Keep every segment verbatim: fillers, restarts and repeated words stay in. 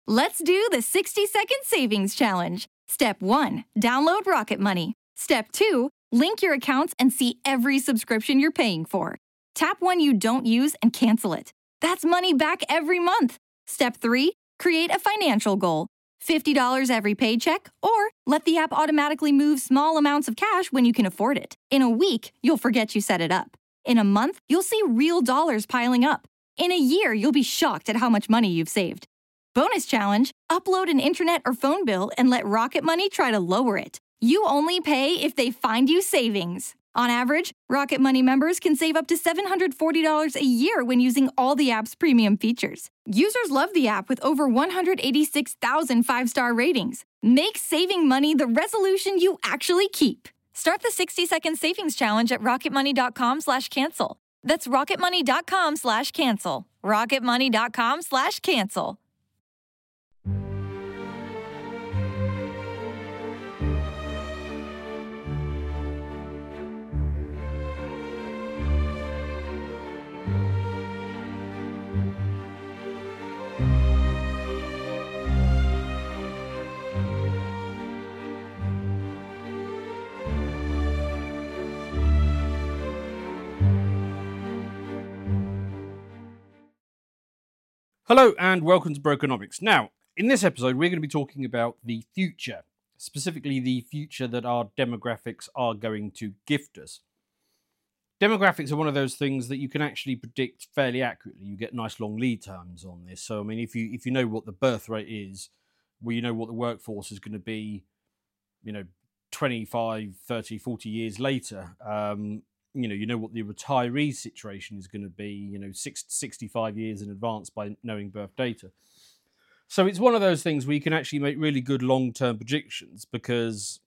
Let's do the sixty second savings challenge. Step one, download Rocket Money. Step two, link your accounts and see every subscription you're paying for. Tap one you don't use and cancel it. That's money back every month. Step three, create a financial goal. fifty dollars every paycheck, or let the app automatically move small amounts of cash when you can afford it. In a week, you'll forget you set it up. In a month, you'll see real dollars piling up. In a year, you'll be shocked at how much money you've saved. Bonus challenge, upload an internet or phone bill and let Rocket Money try to lower it. You only pay if they find you savings. On average, Rocket Money members can save up to seven hundred forty dollars a year when using all the app's premium features. Users love the app with over one hundred eighty-six thousand five-star ratings. Make saving money the resolution you actually keep. Start the sixty second savings challenge at rocketmoney.com slash cancel. That's rocketmoney.com slash cancel. rocketmoney.com slash cancel. Hello and welcome to Brokenomics. Now, in this episode, we're going to be talking about the future, specifically the future that our demographics are going to gift us. Demographics are one of those things that you can actually predict fairly accurately. You get nice long lead times on this. So, I mean, if you if you know what the birth rate is, well, you know what the workforce is going to be, you know, twenty-five, thirty, forty years later. Um, you know, you know what the retiree situation is going to be, you know, six, sixty-five years in advance by knowing birth data. So it's one of those things where you can actually make really good long-term predictions because,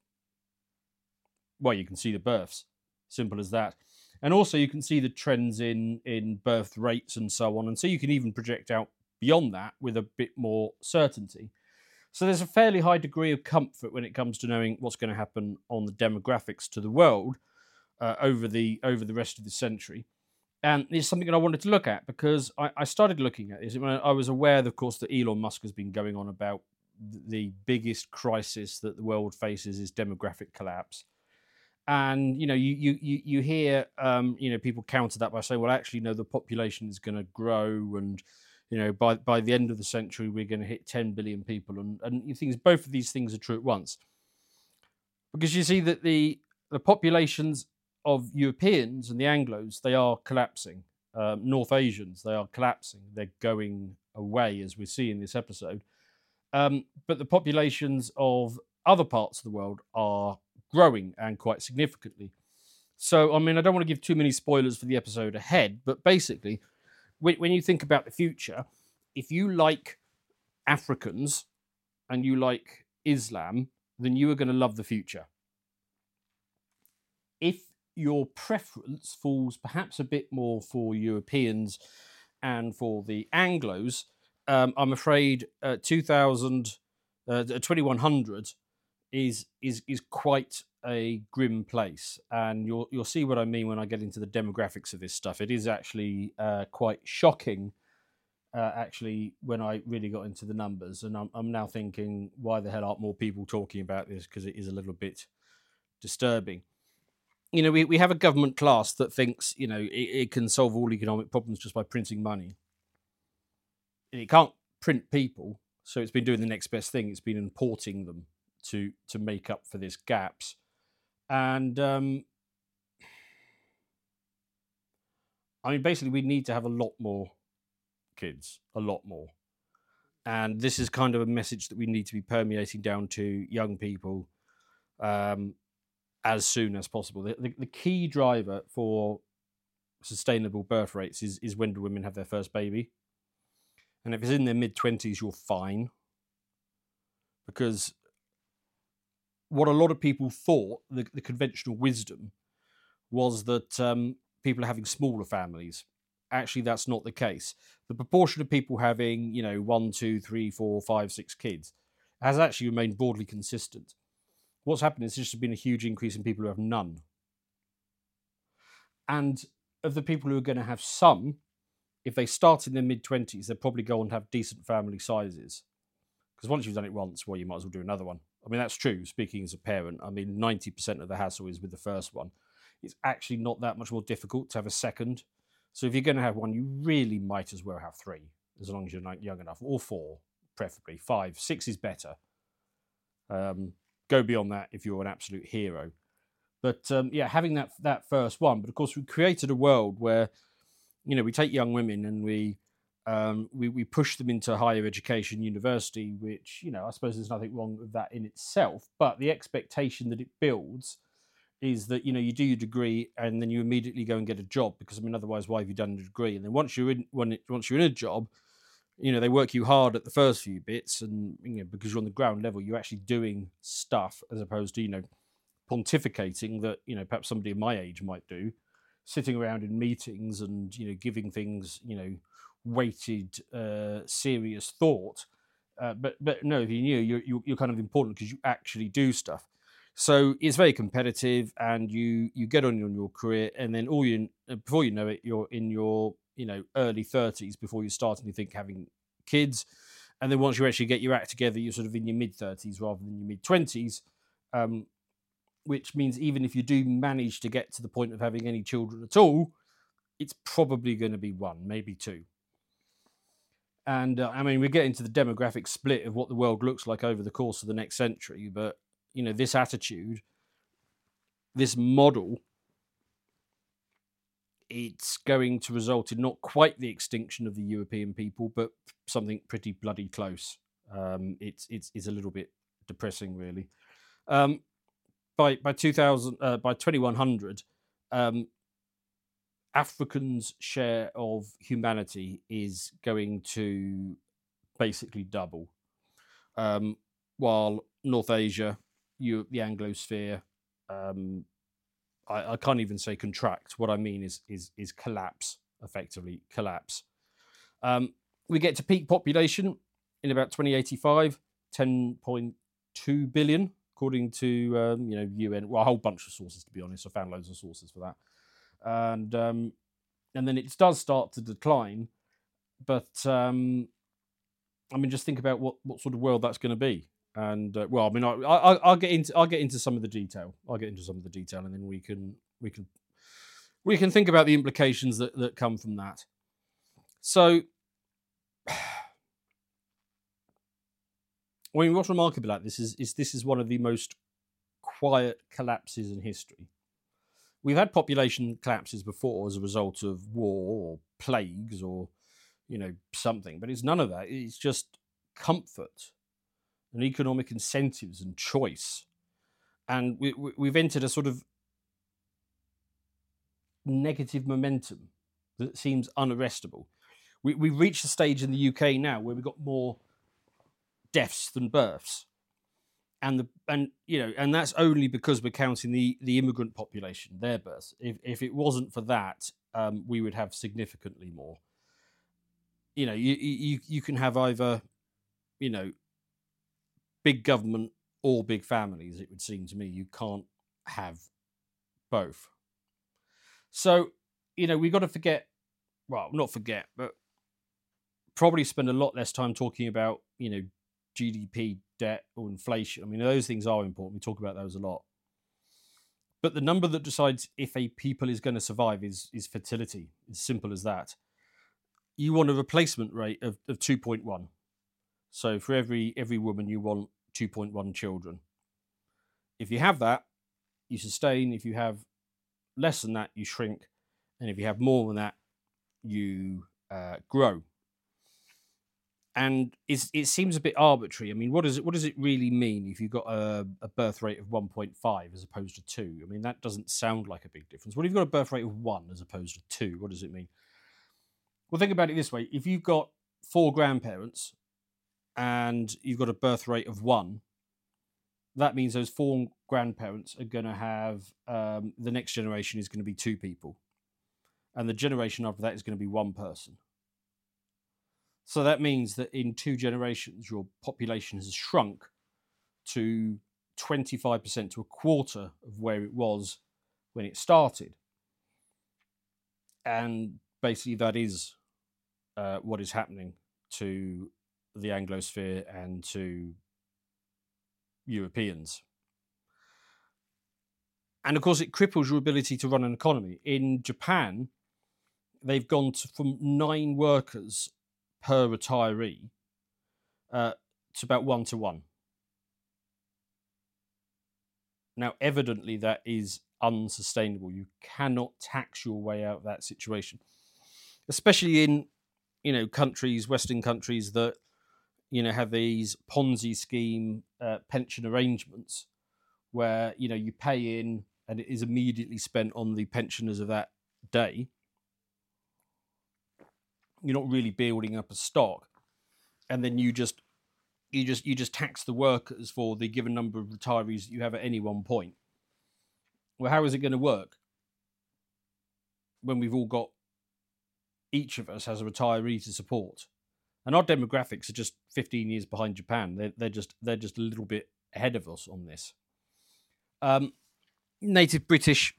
well, you can see the births, simple as that. And also you can see the trends in, in birth rates and so on. And so you can even project out beyond that with a bit more certainty. So there's a fairly high degree of comfort when it comes to knowing what's going to happen on the demographics to the world Uh, over the over the rest of the century. And it's something that I wanted to look at because I, I started looking at this. I was aware, of course, that Elon Musk has been going on about the biggest crisis that the world faces is demographic collapse. And, you know, you you you, you hear, um, you know, people counter that by saying, well, actually, no, the population is going to grow. And, you know, by, by the end of the century, we're going to hit ten billion people. And, and you think both of these things are true at once. Because you see that the the populations of Europeans and the Anglos, they are collapsing. Um, North Asians, they are collapsing. They're going away, as we see in this episode. Um, but the populations of other parts of the world are growing, and quite significantly. So, I mean, I don't want to give too many spoilers for the episode ahead, but basically, when, when you think about the future, if you like Africans and you like Islam, then you are going to love the future. If your preference falls perhaps a bit more for Europeans and for the Anglos, um, I'm afraid uh, two thousand, uh, twenty-one hundred is is is quite a grim place, and you'll you'll see what I mean when I get into the demographics of this stuff. It is actually uh, quite shocking, uh, actually, when I really got into the numbers, and I'm I'm now thinking, why the hell aren't more people talking about this? Because it is a little bit disturbing. You know, we, we have a government class that thinks, you know, it, it can solve all economic problems just by printing money. And it can't print people, so it's been doing the next best thing. It's been importing them to to make up for this gaps. And, um, I mean, basically, we need to have a lot more kids, a lot more. And this is kind of a message that we need to be permeating down to young people, um, as soon as possible. The, the, the key driver for sustainable birth rates is, is when do women have their first baby. And if it's in their mid-twenties, you're fine. Because what a lot of people thought, the, the conventional wisdom, was that um, people are having smaller families. Actually, that's not the case. The proportion of people having, you know, one, two, three, four, five, six kids has actually remained broadly consistent. What's happened is there's just been a huge increase in people who have none. And of the people who are going to have some, if they start in their mid-twenties, they'll probably go on to have decent family sizes. Because once you've done it once, well, you might as well do another one. I mean, that's true. Speaking as a parent, I mean, ninety percent of the hassle is with the first one. It's actually not that much more difficult to have a second. So if you're going to have one, you really might as well have three, as long as you're not young enough, or four, preferably. Five, six is better. Um, go beyond that if you're an absolute hero. But um, yeah, having that that first one. But of course, we created a world where, you know, we take young women and we um, we we push them into higher education, university, which, you know, I suppose there's nothing wrong with that in itself. But the expectation that it builds is that, you know, you do your degree and then you immediately go and get a job, because I mean, otherwise, why have you done a degree? And then once you're in, when it, once you're in a job, you know, they work you hard at the first few bits, and, you know, because you're on the ground level, you're actually doing stuff as opposed to, you know, pontificating that, you know, perhaps somebody of my age might do, sitting around in meetings and, you know, giving things, you know, weighted, uh, serious thought. Uh, but but no, if you knew, you're you're, you're kind of important because you actually do stuff. So it's very competitive, and you you get on in your career, and then all you before you know it, you're in your, you know, early thirties before you start to think having kids, and then once you actually get your act together, you're sort of in your mid thirties rather than your mid twenties, um, which means even if you do manage to get to the point of having any children at all, it's probably going to be one, maybe two. And uh, I mean, we get into the demographic split of what the world looks like over the course of the next century, but, you know, this attitude, this model, it's going to result in not quite the extinction of the European people, but something pretty bloody close. Um, it's it's it's a little bit depressing, really. Um, by by two thousand, uh, by twenty-one hundred, um, Africans' share of humanity is going to basically double, um, while North Asia, Europe, the Anglosphere, um, I, I can't even say contract. What I mean is is is collapse, effectively collapse. Um, we get to peak population in about twenty eighty-five, ten point two billion, according to um, you know, U N. Well, a whole bunch of sources, to be honest. I found loads of sources for that, and um, and then it does start to decline. But um, I mean, just think about what, what sort of world that's going to be. And uh, well, I mean, I, I, I'll get into I'll get into some of the detail. I'll get into some of the detail, and then we can we can we can think about the implications that, that come from that. So, I mean, what's remarkable about this is is this is one of the most quiet collapses in history. We've had population collapses before as a result of war or plagues or, you know, something, but it's none of that. It's just comfort and economic incentives and choice. And we, we, we've entered a sort of negative momentum that seems unarrestable. We, we've reached a stage in the U K now where we've got more deaths than births. And, the, and you know, and that's only because we're counting the, the immigrant population, their births. If, if it wasn't for that, um, we would have significantly more. You know, you, you, you can have either, you know, big government or big families, it would seem to me. You can't have both. So, you know, we've got to forget, well, not forget, but probably spend a lot less time talking about, you know, G D P, debt, or inflation. I mean, those things are important. We talk about those a lot. But the number that decides if a people is going to survive is, is fertility. It's simple as that. You want a replacement rate of, of two point one. So for every every woman, you want two point one children. If you have that, you sustain. If you have less than that, you shrink. And if you have more than that, you uh, grow. And it's, it seems a bit arbitrary. I mean, what does it what does it really mean if you've got a, a birth rate of one point five as opposed to two? I mean, that doesn't sound like a big difference. What if you've got a birth rate of one as opposed to two? What does it mean? Well, think about it this way. If you've got four grandparents and you've got a birth rate of one, that means those four grandparents are going to have, um, the next generation is going to be two people. And the generation after that is going to be one person. So that means that in two generations, your population has shrunk to twenty-five percent, to a quarter of where it was when it started. And basically that is uh, what is happening to the Anglosphere and to Europeans. And of course, it cripples your ability to run an economy. In Japan, they've gone to, from nine workers per retiree uh, to about one to one. Now, evidently, that is unsustainable. You cannot tax your way out of that situation, especially in, you know, countries, Western countries that, you know, have these Ponzi scheme uh, pension arrangements where, you know, you pay in and it is immediately spent on the pensioners of that day. You're not really building up a stock, and then you just you just you just tax the workers for the given number of retirees that you have at any one point. Well, how is it going to work when we've all got, each of us has a retiree to support, and our demographics are just fifteen years behind Japan? They're they're just they're just a little bit ahead of us on this. Um, native British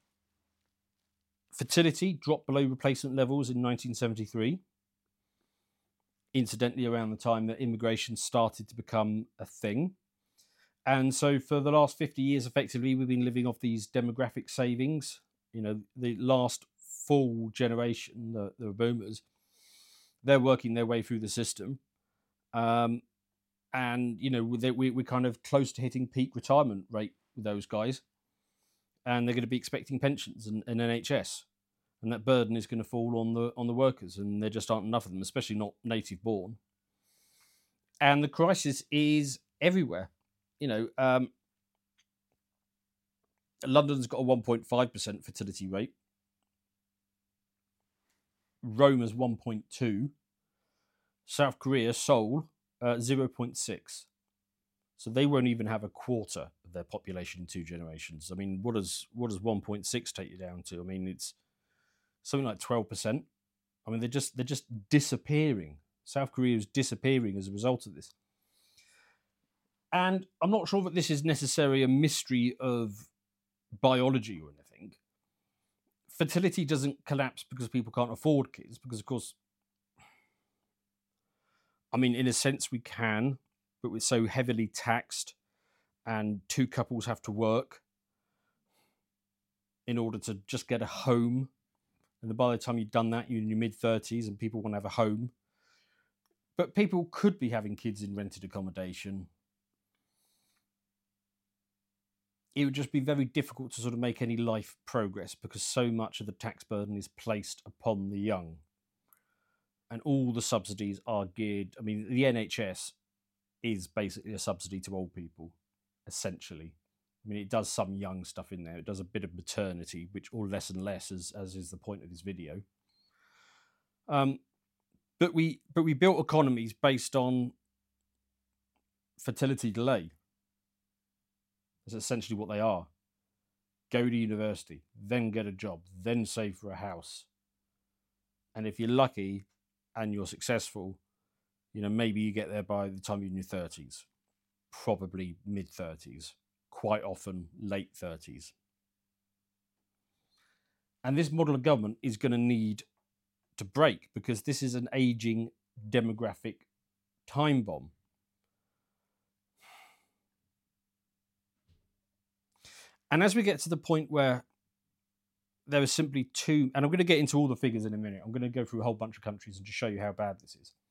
fertility dropped below replacement levels in nineteen seventy-three. Incidentally, around the time that immigration started to become a thing. And so for the last fifty years, effectively, we've been living off these demographic savings. You know, the last full generation, the, the boomers, they're working their way through the system. Um, and, you know, they, we, we're kind of close to hitting peak retirement rate with those guys. And they're going to be expecting pensions and, and N H S. And that burden is going to fall on the on the workers, and there just aren't enough of them, especially not native born. And the crisis is everywhere. You know, um, London's got a one point five percent fertility rate. Rome is one point two. South Korea, Seoul, uh, zero point six. So they won't even have a quarter of their population in two generations. I mean, what does what does one point six take you down to? I mean, it's something like twelve percent. I mean, they're just they're just disappearing. South Korea is disappearing as a result of this. And I'm not sure that this is necessarily a mystery of biology or anything. Fertility doesn't collapse because people can't afford kids, because, of course, I mean, in a sense we can, but we're so heavily taxed, and two couples have to work in order to just get a home. And by the time you've done that, you're in your mid-thirties and people want to have a home. But people could be having kids in rented accommodation. It would just be very difficult to sort of make any life progress, because so much of the tax burden is placed upon the young. And all the subsidies are geared... I mean, the N H S is basically a subsidy to old people, essentially. I mean, it does some young stuff in there. It does a bit of maternity, which or less and less, as as is the point of this video. Um, but we but we built economies based on fertility delay. That's essentially what they are. Go to university, then get a job, then save for a house. And if you're lucky and you're successful, you know, maybe you get there by the time you're in your thirties, probably mid-thirties. Quite often late thirties. And this model of government is going to need to break, because this is an aging demographic time bomb. And as we get to the point where there are simply two, and I'm going to get into all the figures in a minute. I'm going to go through a whole bunch of countries and just show you how bad this is.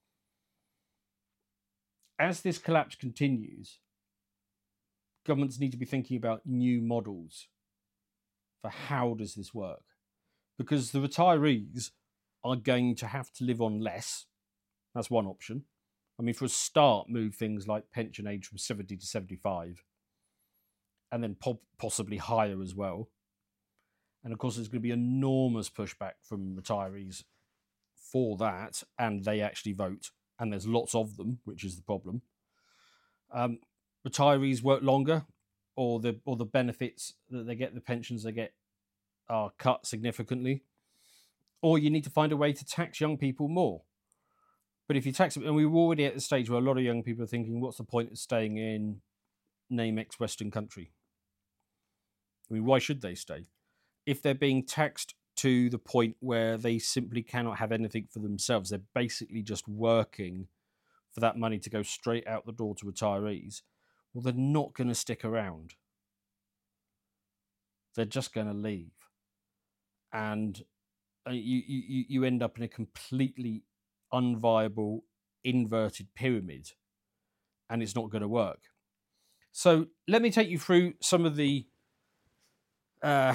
As this collapse continues, governments need to be thinking about new models for how does this work, because the retirees are going to have to live on less. That's one option. I mean, for a start, move things like pension age from seventy to seventy-five, and then po- possibly higher as well. And of course, there's going to be enormous pushback from retirees for that, and they actually vote, and there's lots of them, which is the problem. Um, Retirees work longer, or the or the benefits that they get, the pensions they get, are cut significantly, or you need to find a way to tax young people more. But if you tax them, and we're already at the stage where a lot of young people are thinking, what's the point of staying in name X Western country? I mean, why should they stay? If they're being taxed to the point where they simply cannot have anything for themselves, they're basically just working for that money to go straight out the door to retirees, well, they're not going to stick around. They're just going to leave. And you, you, you end up in a completely unviable, inverted pyramid, and it's not going to work. So let me take you through some of the uh,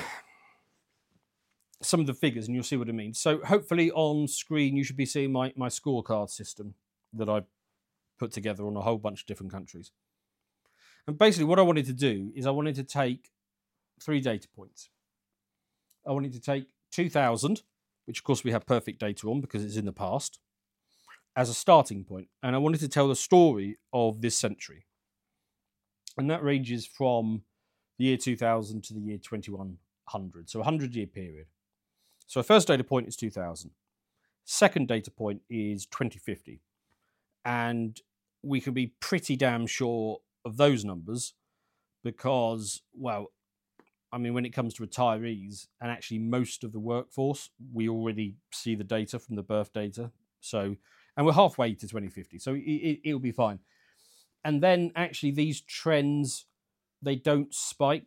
some of the figures, and you'll see what I mean. So hopefully on screen you should be seeing my, my scorecard system that I put together on a whole bunch of different countries. And basically what I wanted to do is I wanted to take three data points. I wanted to take two thousand, which of course we have perfect data on because it's in the past, as a starting point. And I wanted to tell the story of this century. And that ranges from the year two thousand to the year twenty-one hundred, so a hundred-year period. So our first data point is two thousand. Second data point is twenty fifty. And we can be pretty damn sure of those numbers because, well, I mean, when it comes to retirees and actually most of the workforce, we already see the data from the birth data. So, and we're halfway to twenty fifty, so it, it, it'll be fine. And then actually these trends, they don't spike,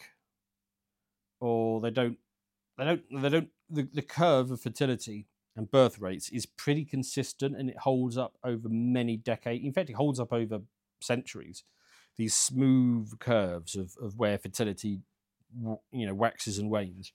or they don't, they don't, they don't, the, the curve of fertility and birth rates is pretty consistent, and it holds up over many decades. In fact, it holds up over centuries. These smooth curves of, of where fertility, you know, waxes and wanes.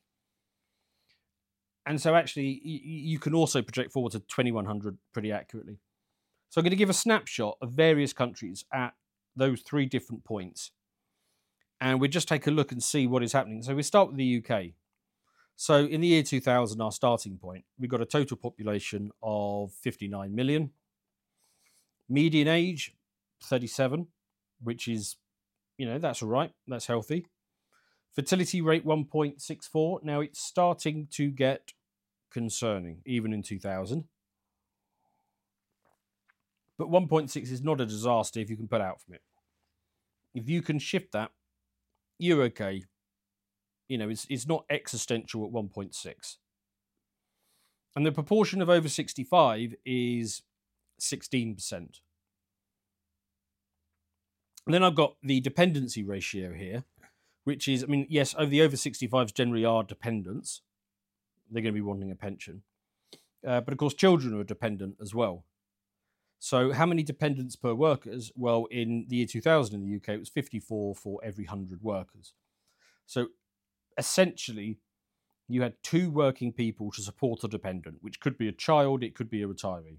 And so actually you, you can also project forward to twenty-one hundred pretty accurately. So I'm going to give a snapshot of various countries at those three different points. And we'll just take a look and see what is happening. So we start with the U K. So in the year two thousand, our starting point, we got a total population of fifty-nine million. Median age, thirty-seven, which is, you know, that's all right. That's healthy. Fertility rate, one point six four. Now it's starting to get concerning, even in two thousand. But one point six is not a disaster if you can put out from it. If you can shift that, you're okay. You know, it's it's not existential at one point six. And the proportion of over sixty-five is sixteen percent. And then I've got the dependency ratio here, which is, I mean, yes, over the over sixty-fives generally are dependents. They're going to be wanting a pension. Uh, but of course, children are dependent as well. So how many dependents per workers? Well, in the year two thousand in the U K, it was fifty-four for every one hundred workers. So essentially, you had two working people to support a dependent, which could be a child, it could be a retiree.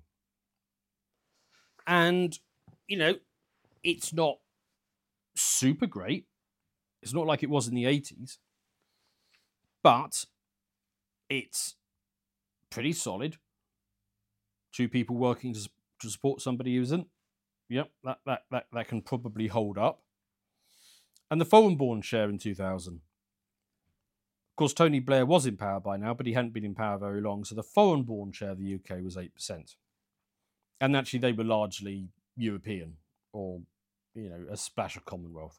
And, you know, it's not super great. It's not like it was in the eighties, but it's pretty solid. Two people working to, to support somebody who isn't. Yep, that, that, that, that can probably hold up. And the foreign-born share in two thousand. Of course, Tony Blair was in power by now, but he hadn't been in power very long. So the foreign-born share of the U K was eight percent. And actually, they were largely European or, you know, a splash of Commonwealth.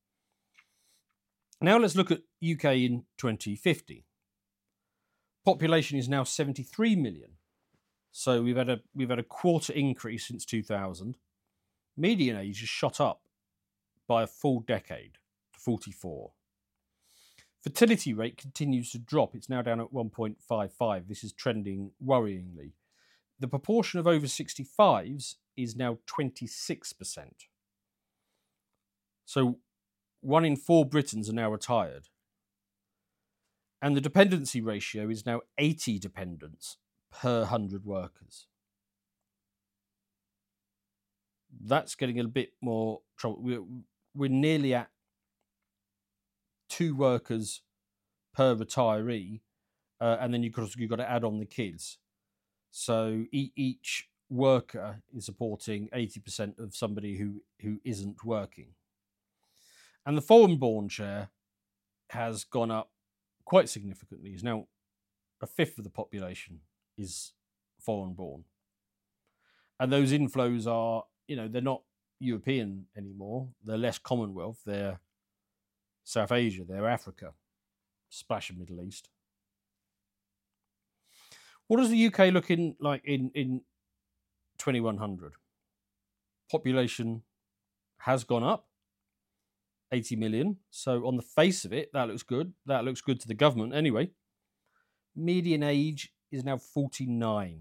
Now let's look at U K in twenty fifty. Population is now seventy-three million. So we've had a we've had a quarter increase since two thousand. Median age has shot up by a full decade to forty-four. Fertility rate continues to drop. It's now down at one point five five. This is trending worryingly. The proportion of over sixty-fives is now twenty-six percent. So one in four Britons are now retired. And the dependency ratio is now eighty dependents per one hundred workers. That's getting a bit more trouble. We're, we're nearly at two workers per retiree, uh, and then you've got, you've got to add on the kids. So e- each worker is supporting eighty percent of somebody who, who isn't working. And the foreign-born share has gone up quite significantly. It's now a fifth of the population is foreign-born. And those inflows are, you know, they're not European anymore. They're less Commonwealth. They're South Asia. They're Africa. Splash of Middle East. What does the U K look in like in, in twenty-one hundred? population has gone up, eighty million. So on the face of it, that looks good. That looks good to the government anyway. Median age is now forty-nine.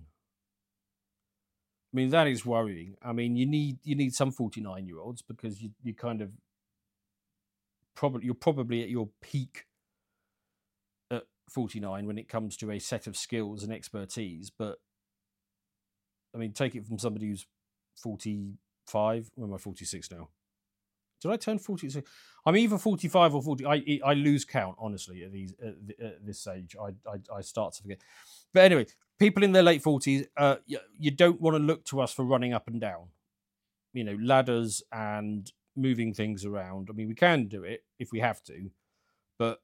I mean, that is worrying. I mean, you need you need some forty-nine-year-olds because you you kind of probably you're probably at your peak at forty-nine when it comes to a set of skills and expertise. But I mean, take it from somebody who's forty-five. When am I forty-six now? Did I turn forty-six? I'm either forty-five or forty. I I lose count, honestly, at these at, at this age. I, I I start to forget. But anyway, people in their late forties, uh, you, you don't want to look to us for running up and down, you know, ladders and moving things around. I mean, we can do it if we have to, but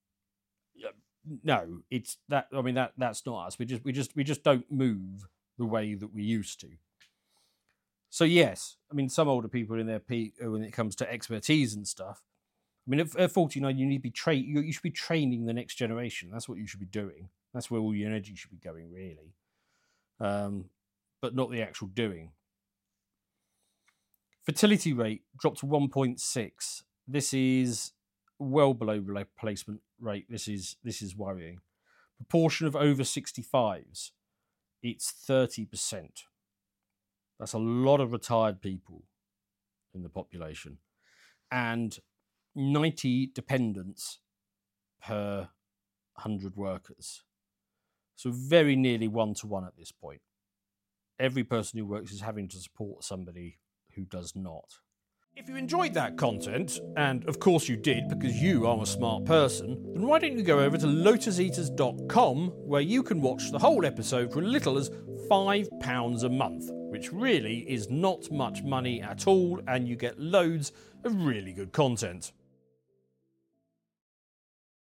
no, it's that. I mean, that that's not us. We just we just we just don't move the way that we used to. So yes, I mean, some older people in their peak when it comes to expertise and stuff. I mean, at forty-nine, you need to be tra- you, you should be training the next generation. That's what you should be doing. That's where all your energy should be going, really, um, but not the actual doing. Fertility rate dropped to one point six. This is well below replacement rate. This is this is worrying. Proportion of over sixty-fives, it's thirty percent. That's a lot of retired people in the population, and ninety dependents per one hundred workers. So very nearly one to one at this point. Every person who works is having to support somebody who does not. If you enjoyed that content, and of course you did because you are a smart person, then why don't you go over to lotus eaters dot com where you can watch the whole episode for as little as five pounds a month, which really is not much money at all, and you get loads of really good content.